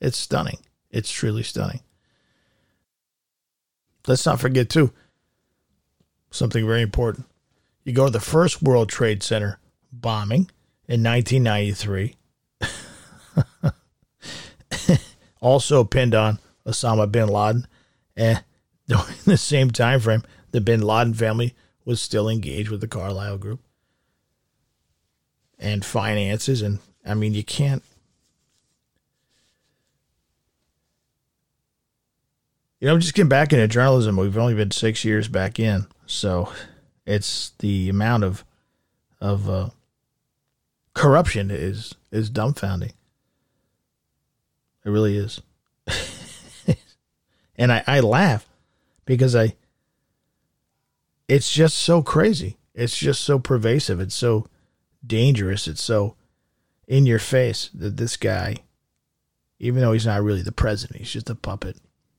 It's stunning. It's truly stunning. Let's not forget, too, something very important. You go to the first World Trade Center bombing in 1993. Also pinned on Osama bin Laden. And during the same time frame, the bin Laden family was still engaged with the Carlyle Group and finances. And, I mean, you can't. I'm just getting back into journalism. We've only been 6 years back in. So it's the amount of corruption is dumbfounding. It really is. And I laugh because it's just so crazy. It's just so pervasive. It's so dangerous. It's so in your face that this guy, even though he's not really the president, he's just a puppet.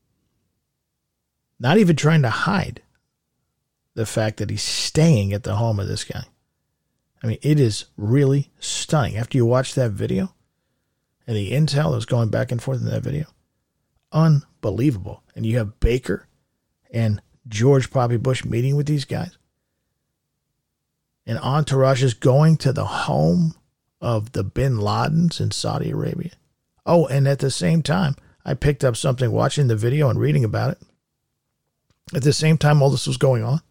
Not even trying to hide the fact that he's staying at the home of this guy. I mean, it is really stunning. After you watch that video and the intel that was going back and forth in that video, unbelievable. And you have Baker and George Poppy Bush meeting with these guys. And entourage is going to the home of the bin Ladens in Saudi Arabia. Oh, and at the same time, I picked up something watching the video and reading about it. At the same time all this was going on,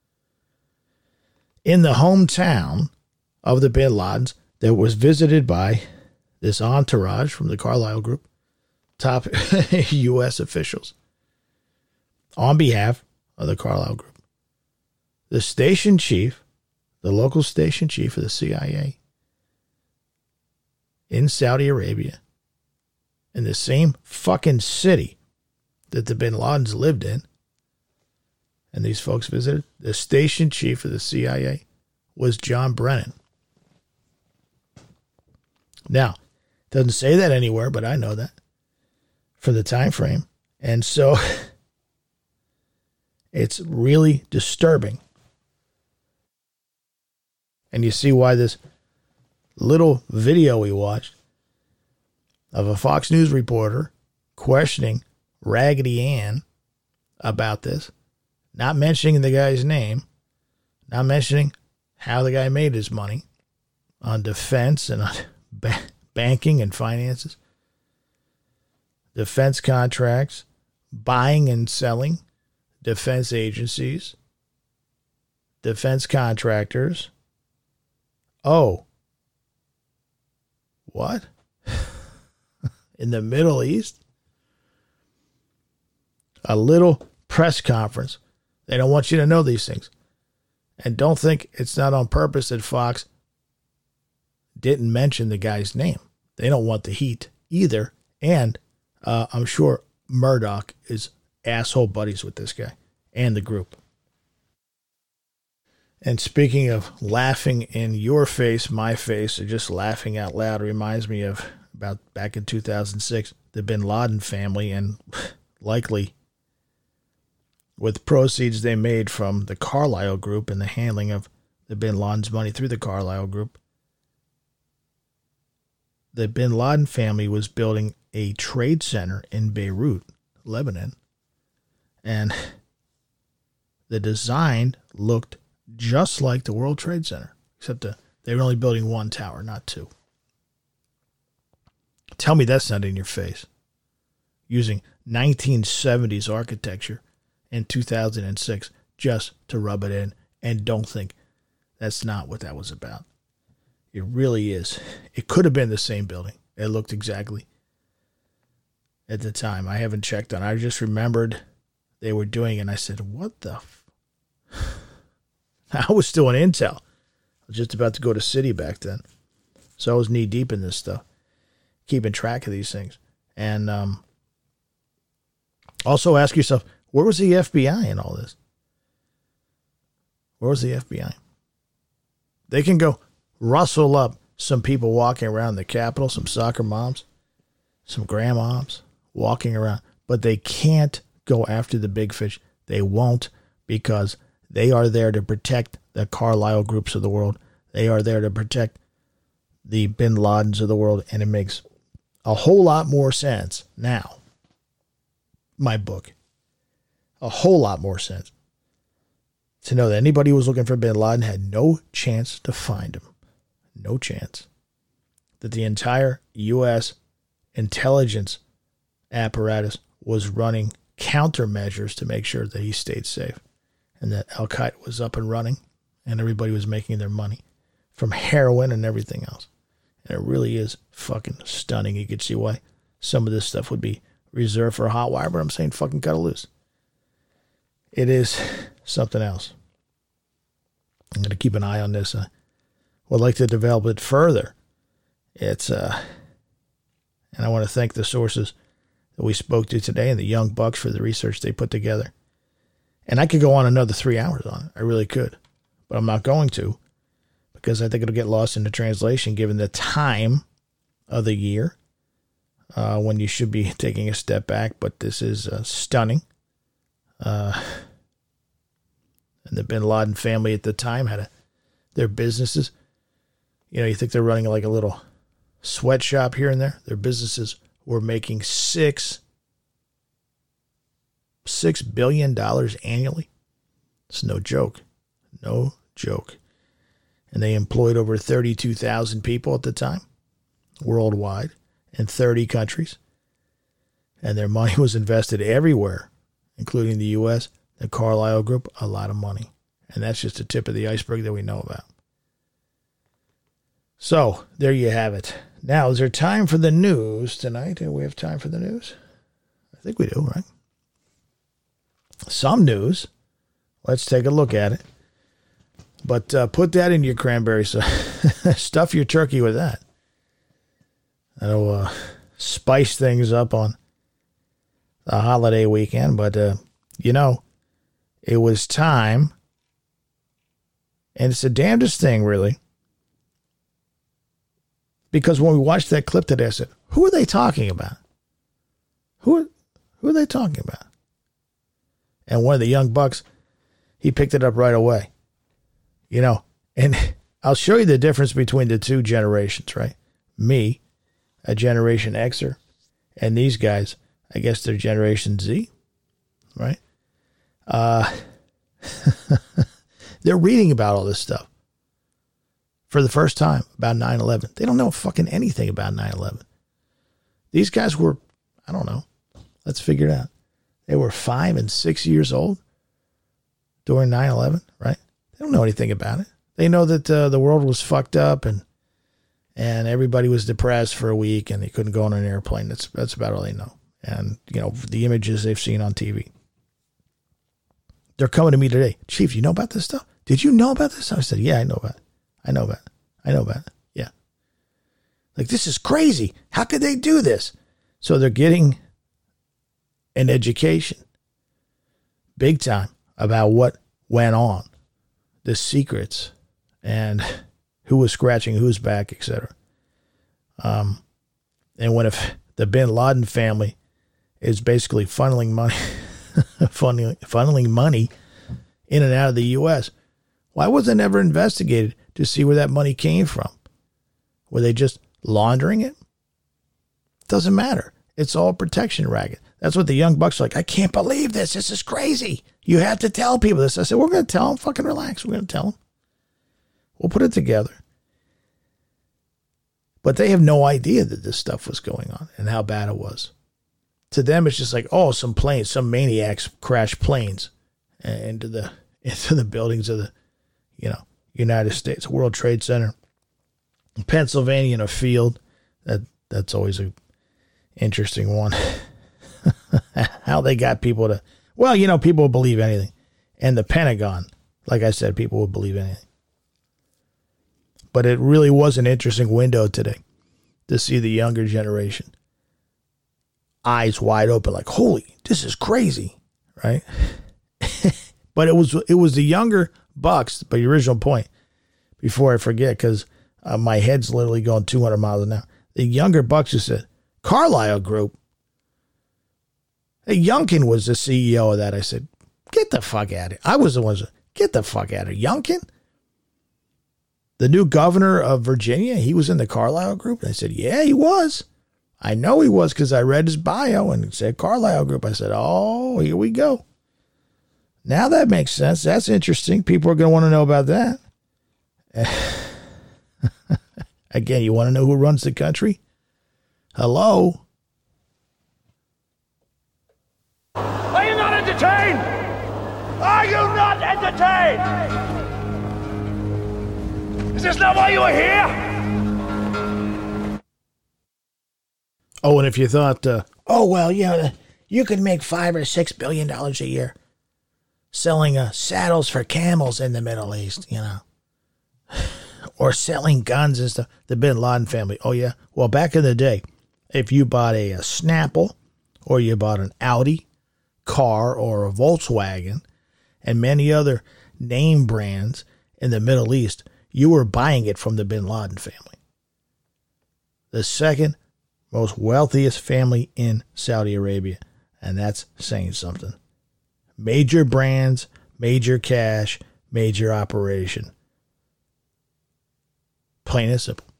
in the hometown of the bin Ladens that was visited by this entourage from the Carlyle Group, top U.S. officials, on behalf of the Carlyle Group. The station chief, the local station chief of the CIA in Saudi Arabia, in the same fucking city that the bin Ladens lived in, and these folks visited, the station chief of the CIA was John Brennan. Now, it doesn't say that anywhere, but I know that for the time frame. And so it's really disturbing. And you see why this little video we watched of a Fox News reporter questioning Raggedy Ann about this, not mentioning the guy's name, not mentioning how the guy made his money on defense and on banking and finances, defense contracts, buying and selling, defense agencies, defense contractors. Oh, what? In the Middle East? A little press conference. They don't want you to know these things. And don't think it's not on purpose that Fox didn't mention the guy's name. They don't want the heat either. And I'm sure Murdoch is asshole buddies with this guy and the group. And speaking of laughing in your face, my face, or just laughing out loud, reminds me of about back in 2006, the bin Laden family, and likely with proceeds they made from the Carlyle Group and the handling of the bin Laden's money through the Carlyle Group. The bin Laden family was building a trade center in Beirut, Lebanon. And the design looked just like the World Trade Center, except they were only building one tower, not two. Tell me that's not in your face. Using 1970s architecture in 2006 just to rub it in, and don't think that's not what that was about. It really is. It could have been the same building. It looked exactly at the time. I haven't checked on it. I just remembered they were doing it, and I said, what the I was still in Intel. I was just about to go to Citi back then. So I was knee deep in this stuff, keeping track of these things. And also ask yourself, where was the FBI in all this? Where was the FBI? They can go rustle up some people walking around the Capitol, some soccer moms, some grandmoms walking around, but they can't go after the big fish. They won't, because they are there to protect the Carlyle Groups of the world. They are there to protect the bin Ladens of the world, and it makes a whole lot more sense now. My book. A whole lot more sense to know that anybody who was looking for bin Laden had no chance to find him. No chance. That the entire U.S. intelligence apparatus was running countermeasures to make sure that he stayed safe and that Al-Qaeda was up and running and everybody was making their money from heroin and everything else. And it really is fucking stunning. You could see why some of this stuff would be reserved for Hotwire, but I'm saying fucking cut it loose. It is something else. I'm going to keep an eye on this. I would like to develop it further. It's, and I want to thank the sources that we spoke to today and the Young Bucks for the research they put together. And I could go on another 3 hours on it. I really could. But I'm not going to because I think it'll get lost in the translation given the time of the year when you should be taking a step back. But this is stunning. And the bin Laden family at the time had their businesses. You know, you think they're running like a little sweatshop here and there. Their businesses were making $6 billion annually. It's no joke. No joke. And they employed over 32,000 people at the time, worldwide, in 30 countries. And their money was invested everywhere, including the U.S., the Carlyle Group, a lot of money. And that's just the tip of the iceberg that we know about. So, there you have it. Now, is there time for the news tonight? Do we have time for the news? I think we do, right? Some news. Let's take a look at it. But put that in your cranberry sauce. Stuff your turkey with that. That'll spice things up on the holiday weekend. But, you know, it was time. And it's the damnedest thing, really. Because when we watched that clip today, I said, who are they talking about? Who are they talking about? And one of the Young Bucks, he picked it up right away. You know, and I'll show you the difference between the two generations, right? Me, a Generation Xer, and these guys, I guess they're Generation Z, right? They're reading about all this stuff for the first time about 9/11. They don't know fucking anything about 9/11. These guys were, I don't know. Let's figure it out. They were 5 and 6 years old during 9/11, right? They don't know anything about it. They know that the world was fucked up and everybody was depressed for a week and they couldn't go on an airplane. That's about all they know. And, you know, the images they've seen on TV. They're coming to me today. Chief, you know about this stuff? Did you know about this? I said, yeah, I know about it. I know about it. Yeah. Like, this is crazy. How could they do this? So they're getting an education big time about what went on, the secrets, and who was scratching whose back, etc. And when if the bin Laden family is basically funneling money, funneling money in and out of the U.S., why was it never investigated to see where that money came from? Were they just laundering it? Doesn't matter. It's all protection racket. That's what the Young Bucks are like. I can't believe this. This is crazy. You have to tell people this. I said, we're going to tell them. Fucking relax. We're going to tell them. We'll put it together. But they have no idea that this stuff was going on and how bad it was. To them, it's just like, oh, some maniacs crashed planes into the buildings of the, United States World Trade Center, Pennsylvania, in a field. That's always a interesting one. How they got people to, people will believe anything. And the Pentagon, like I said, people would believe anything. But it really was an interesting window today to see the younger generation. Eyes wide open, like, holy, this is crazy, right? But it was the younger Bucks, but the original point, before I forget, because my head's literally going 200 miles an hour. The younger Bucks who said, Carlyle Group. Hey, Youngkin was the CEO of that. I said, get the fuck out of it. I was the one who said, get the fuck out of it. Youngkin? The new governor of Virginia, he was in the Carlyle Group? And I said, yeah, he was. I know he was because I read his bio and it said Carlyle Group. I said, oh, here we go. Now that makes sense. That's interesting. People are going to want to know about that. Again, you want to know who runs the country? Hello? Are you not entertained? Are you not entertained? Is this not why you are here? Oh, and if you thought, you could make $5 or $6 billion a year selling saddles for camels in the Middle East, or selling guns and stuff. The Bin Laden family. Oh, yeah. Well, back in the day, if you bought a Snapple or you bought an Audi car or a Volkswagen and many other name brands in the Middle East, you were buying it from the Bin Laden family. The second most wealthiest family in Saudi Arabia. And that's saying something. Major brands, major cash, major operation. Plain and simple.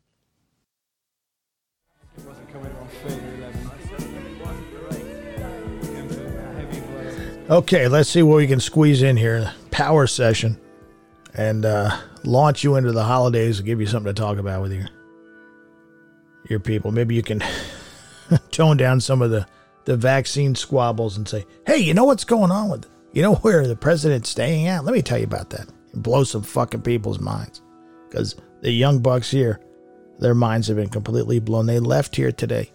Okay, let's see what we can squeeze in here. Power session. And launch you into the holidays and give you something to talk about with your people. Maybe you can tone down some of the vaccine squabbles and say, hey, you know what's going on with it? You know where the president's staying at? Let me tell you about that. And blow some fucking people's minds. Because the young bucks here, their minds have been completely blown. They left here today.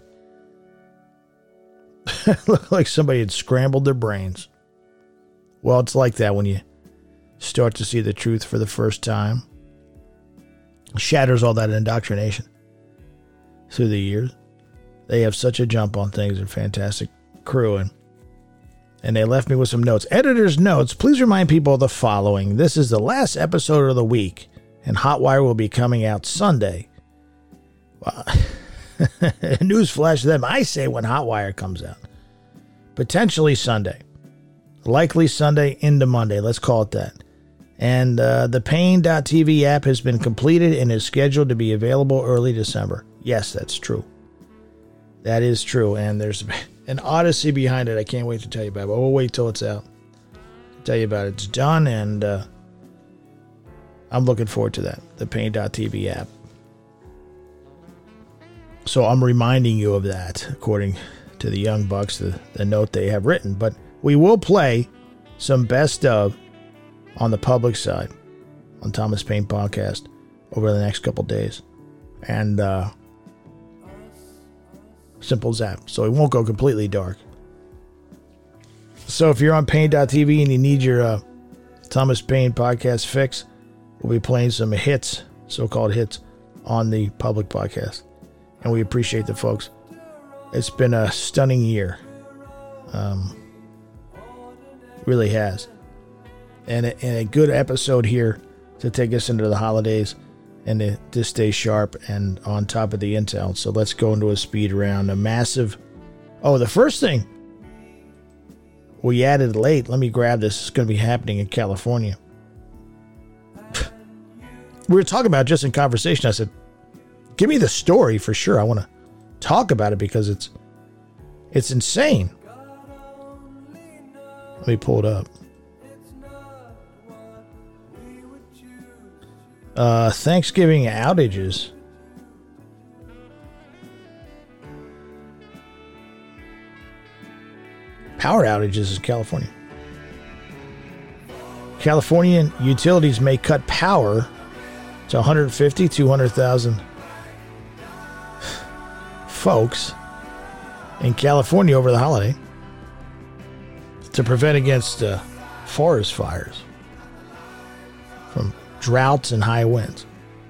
Looked like somebody had scrambled their brains. Well, it's like that when you start to see the truth for the first time. Shatters all that indoctrination through the years. They have such a jump on things. They're fantastic crew. And they left me with some notes. Editor's notes. Please remind people of the following. This is the last episode of the week. And Hotwire will be coming out Sunday. Well, newsflash to them. I say when Hotwire comes out. Potentially Sunday. Likely Sunday into Monday. Let's call it that. And the Pain.tv app has been completed and is scheduled to be available early December. Yes, that's true. That is true. And there's an odyssey behind it I can't wait to tell you about. But we'll wait till it's out. I'll tell you about it. It's done, and I'm looking forward to that. The Pain.tv app. So I'm reminding you of that, according to the Young Bucks, the note they have written. But we will play some best of on the public side on Thomas Paine Podcast over the next couple days. And simple as that. So it won't go completely dark. So if you're on Pain.tv and you need your Thomas Paine Podcast fix, we'll be playing some hits, so-called hits, on the public podcast. And we appreciate the folks. It's been a stunning year. Really has. And a good episode here to take us into the holidays and to stay sharp and on top of the intel. So let's go into a speed round. A massive... Oh, the first thing we added late. Let me grab this. It's going to be happening in California. We were talking about just in conversation. I said, give me the story for sure. I want to talk about it because it's insane. Let me pull it up. Thanksgiving outages. Power outages in California. Californian utilities may cut power to 150, 200,000 folks in California over the holiday to prevent against forest fires from droughts and high winds.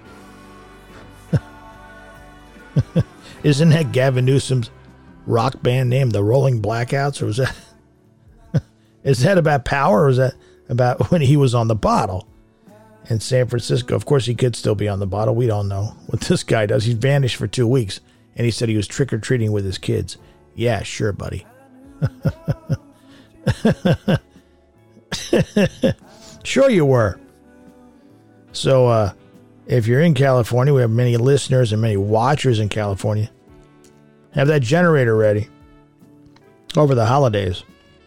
Isn't that Gavin Newsom's rock band name, the Rolling Blackouts? Or was that is that about power, or is that about when he was on the bottle in San Francisco? Of course, he could still be on the bottle. We don't know what this guy does. He's vanished for 2 weeks, and he said he was trick-or-treating with his kids. Yeah, sure, buddy. Sure you were. So, if you're in California, we have many listeners and many watchers in California. Have that generator ready over the holidays.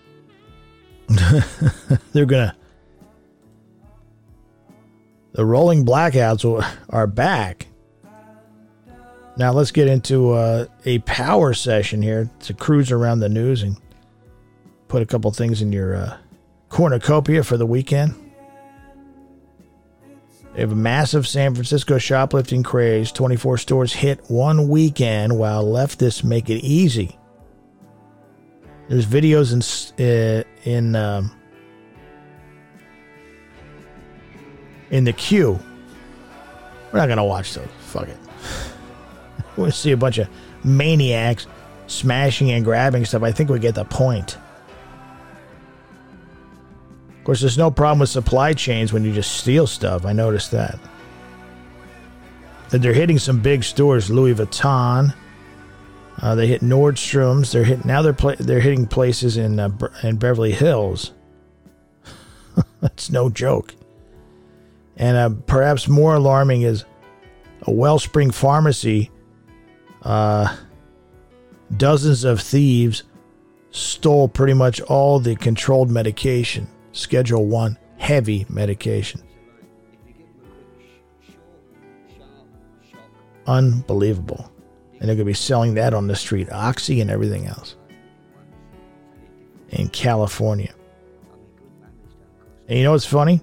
They're going to... The rolling blackouts are back. Now let's get into a power session here to cruise around the news and put a couple things in your cornucopia for the weekend. They have a massive San Francisco shoplifting craze. 24 stores hit one weekend while leftists make it easy. There's videos in the queue. We're not going to watch those. Fuck it. We want to see a bunch of maniacs smashing and grabbing stuff. I think we get the point. Of course, there's no problem with supply chains when you just steal stuff. I noticed that. And they're hitting some big stores. Louis Vuitton. They hit Nordstrom's. They're hitting places in Beverly Hills. That's no joke. And perhaps more alarming is a Wellspring Pharmacy. Dozens of thieves stole pretty much all the controlled medication. Schedule 1 heavy medication. Unbelievable. And they're going to be selling that on the street. Oxy and everything else. In California. And you know what's funny?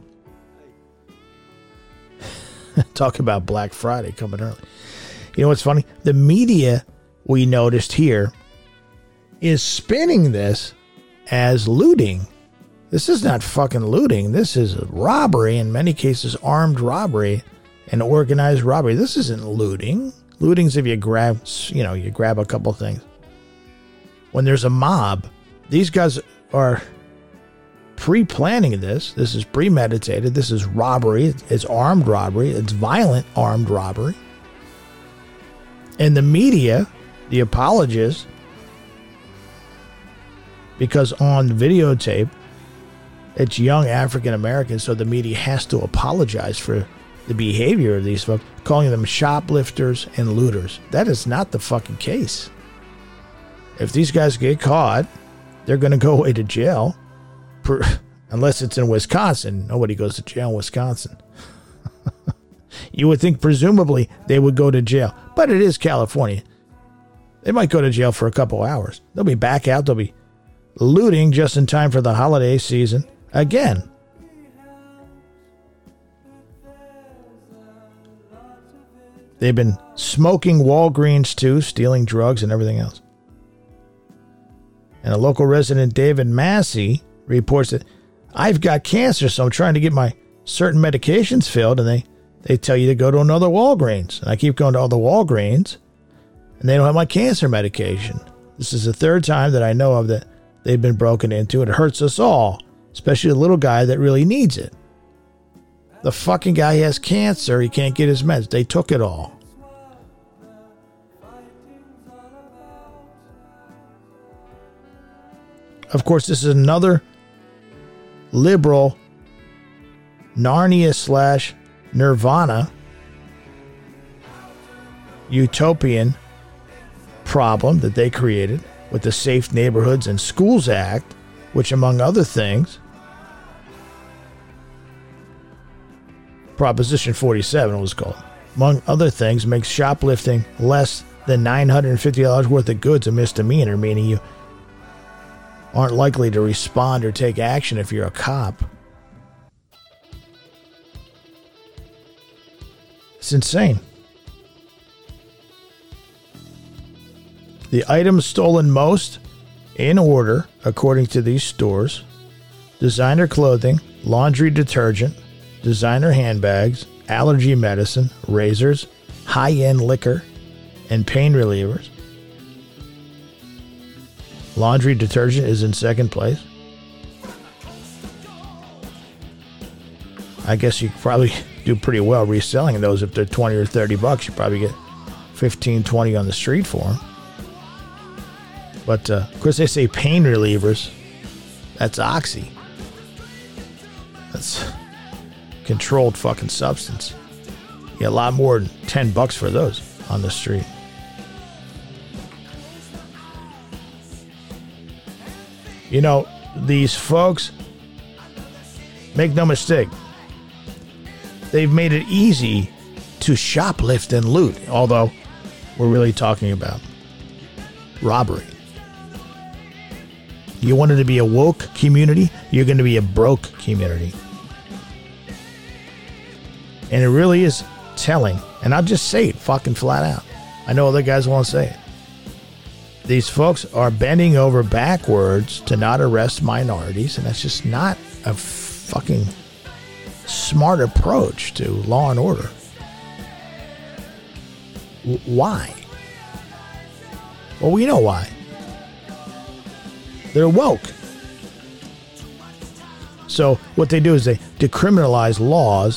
Talk about Black Friday coming early. You know what's funny? The media, we noticed here, is spinning this as looting. This is not fucking looting. This is robbery, in many cases armed robbery and organized robbery. This isn't looting. Looting's if you grab a couple things. When there's a mob, these guys are pre-planning this. This is premeditated. This is robbery. It's armed robbery. It's violent armed robbery. And the media, the apologists, because on videotape, it's young African Americans, so the media has to apologize for the behavior of these folks, calling them shoplifters and looters. That is not the fucking case. If these guys get caught, they're going to go away to jail. Unless it's in Wisconsin. Nobody goes to jail in Wisconsin. You would think presumably they would go to jail. But it is California. They might go to jail for a couple hours. They'll be back out. They'll be looting just in time for the holiday season again. They've been smoking Walgreens too, stealing drugs and everything else. And a local resident, David Massey, reports that I've got cancer, so I'm trying to get my certain medications filled, and they tell you to go to another Walgreens. And I keep going to all the Walgreens, and they don't have my cancer medication. This is the third time that I know of that they've been broken into. It hurts us all, especially the little guy that really needs it. The fucking guy has cancer. He can't get his meds. They took it all. Of course, this is another liberal Narnia/Nirvana utopian problem that they created with the Safe Neighborhoods and Schools Act, which, among other things, Proposition 47 was called, among other things, makes shoplifting less than $950 worth of goods a misdemeanor, meaning you aren't likely to respond or take action if you're a cop. It's insane. The items stolen most in order, according to these stores: designer clothing, laundry detergent, designer handbags, allergy medicine, razors, high-end liquor, and pain relievers. Laundry detergent is in second place. I guess you probably do pretty well reselling those. If they're 20 or 30 bucks, you probably get 15, 20 on the street for them. But, of course, they say pain relievers. That's Oxy. That's controlled fucking substance. You get a lot more than 10 bucks for those on the street. You know, these folks, make no mistake, they've made it easy to shoplift and loot, although we're really talking about robbery. You wanted to be a woke community, you're going to be a broke community. And it really is telling, and I'll just say it fucking flat out. I know other guys won't say it. These folks are bending over backwards to not arrest minorities, and that's just not a fucking smart approach to law and order. Why? Well, we know why. They're woke. So what they do is they decriminalize laws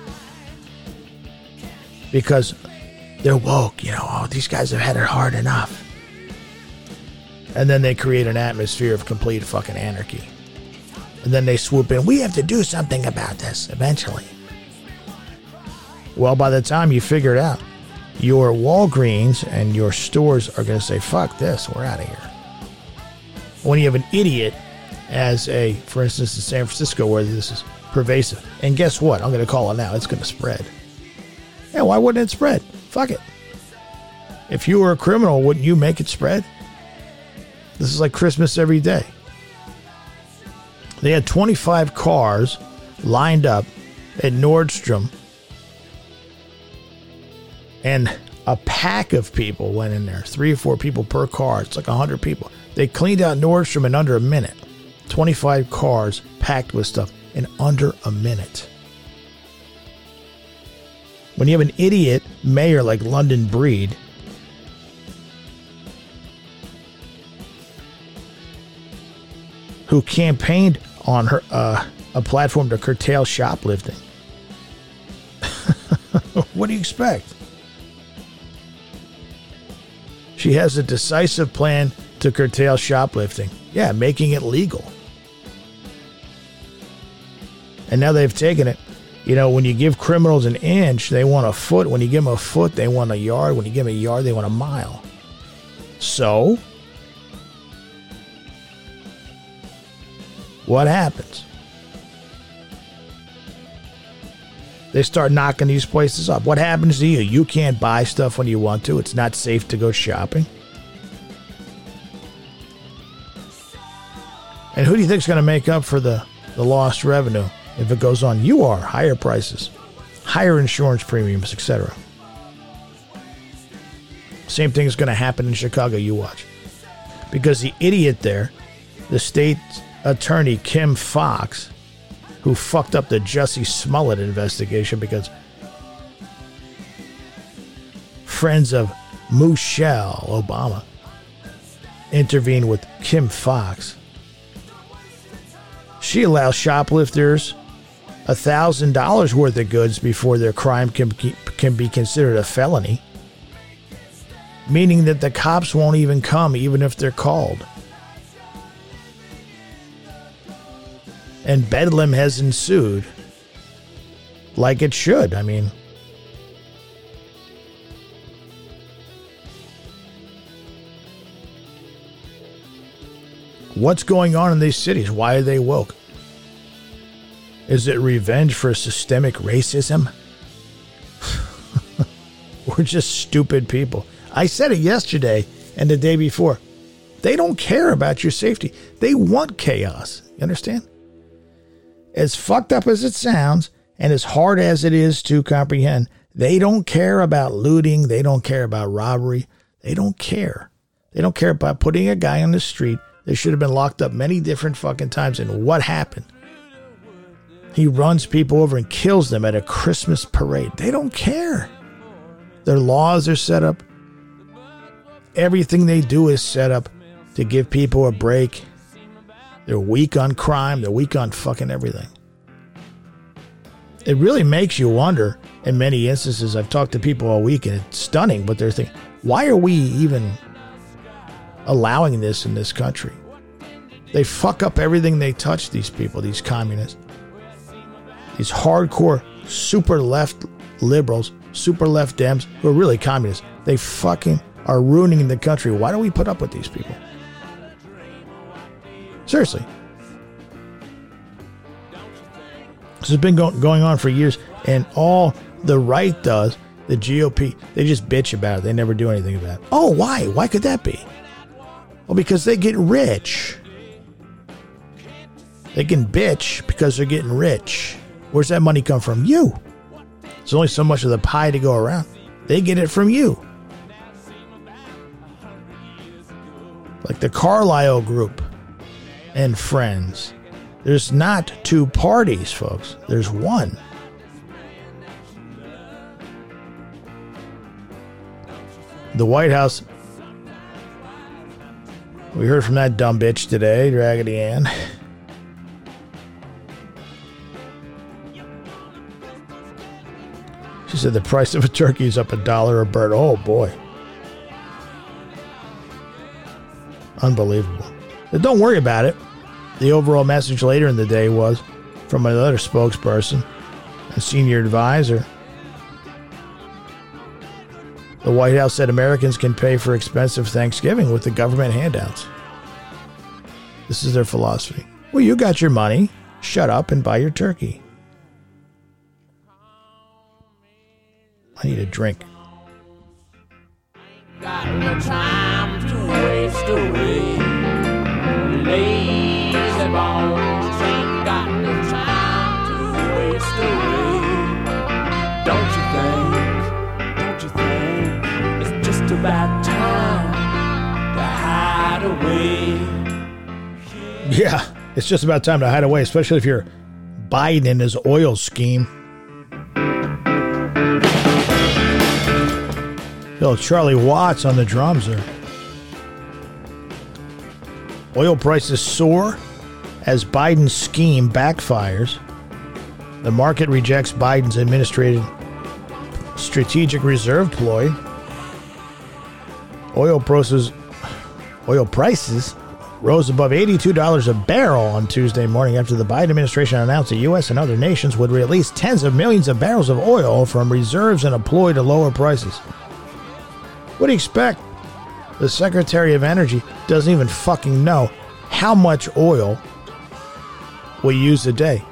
because they're woke. You know, oh, these guys have had it hard enough. And then they create an atmosphere of complete fucking anarchy. And then they swoop in. We have to do something about this eventually. Well, by the time you figure it out, your Walgreens and your stores are going to say, fuck this, we're out of here. When you have an idiot as for instance, in San Francisco, where this is pervasive. And guess what? I'm going to call it now. It's going to spread. Yeah, why wouldn't it spread? Fuck it. If you were a criminal, wouldn't you make it spread? This is like Christmas every day. They had 25 cars lined up at Nordstrom, and a pack of people went in there. 3 or 4 people per car. It's like 100 people. They cleaned out Nordstrom in under a minute. 25 cars packed with stuff in under a minute. When you have an idiot mayor like London Breed, who campaigned on her a platform to curtail shoplifting, what do you expect? She has a decisive plan to curtail shoplifting. Yeah, making it legal. And now they've taken it. You know, when you give criminals an inch, they want a foot. When you give them a foot, they want a yard. When you give them a yard, they want a mile. So, what happens? They start knocking these places up. What happens to you? You can't buy stuff when you want to. It's not safe to go shopping. And who do you think is going to make up for the lost revenue if it goes on? You are. Higher prices, higher insurance premiums, etc. Same thing is going to happen in Chicago. You watch. Because the idiot there, the state attorney Kim Foxx, who fucked up the Jussie Smollett investigation because friends of Michelle Obama intervened with Kim Foxx. She allows shoplifters $1,000 worth of goods before their crime can be considered a felony, meaning that the cops won't even come even if they're called. And bedlam has ensued, like it should. I mean, what's going on in these cities? Why are they woke? Is it revenge for systemic racism? We're just stupid people. I said it yesterday and the day before. They don't care about your safety. They want chaos. You understand? As fucked up as it sounds, and as hard as it is to comprehend, they don't care about looting. They don't care about robbery. They don't care. They don't care about putting a guy on the street that should have been locked up many different fucking times. And what happened? He runs people over and kills them at a Christmas parade. They don't care. Their laws are set up. Everything they do is set up to give people a break. They're weak on crime. They're weak on fucking everything. It really makes you wonder in many instances. I've talked to people all week and it's stunning what they're thinking. Why are we even allowing this in this country? They fuck up everything they touch, these people, these communists. These hardcore super left liberals, super left Dems who are really communists. They fucking are ruining the country. Why do we put up with these people? Seriously. This has been going on for years, and all the right does, the GOP, they just bitch about it. They never do anything about it. Oh, why? Why could that be? Well, because they get rich. They can bitch because they're getting rich. Where's that money come from? You. There's only so much of the pie to go around. They get it from you. Like the Carlyle Group and friends. There's not two parties, folks. There's one. The White House. We heard from that dumb bitch today, Raggedy Ann. She said the price of a turkey is up $1 a bird. Oh, boy. Unbelievable. But don't worry about it. The overall message later in the day was from another spokesperson and senior advisor. The White House said Americans can pay for expensive Thanksgiving with the government handouts. This is their philosophy. Well, you got your money. Shut up and buy your turkey. I need a drink. Got no time to waste away. Lazy bones ain't got no time to waste away. Don't you think it's just about time to hide away? Yeah, it's just about time to hide away, especially if you're Biden and his oil scheme. Yo, Charlie Watts on the drums there. Oil prices soar as Biden's scheme backfires. The market rejects Biden's administrative strategic reserve ploy. Oil prices rose above $82 a barrel on Tuesday morning after the Biden administration announced the U.S. and other nations would release tens of millions of barrels of oil from reserves in a ploy to lower prices. What do you expect? The Secretary of Energy doesn't even fucking know how much oil we use a day.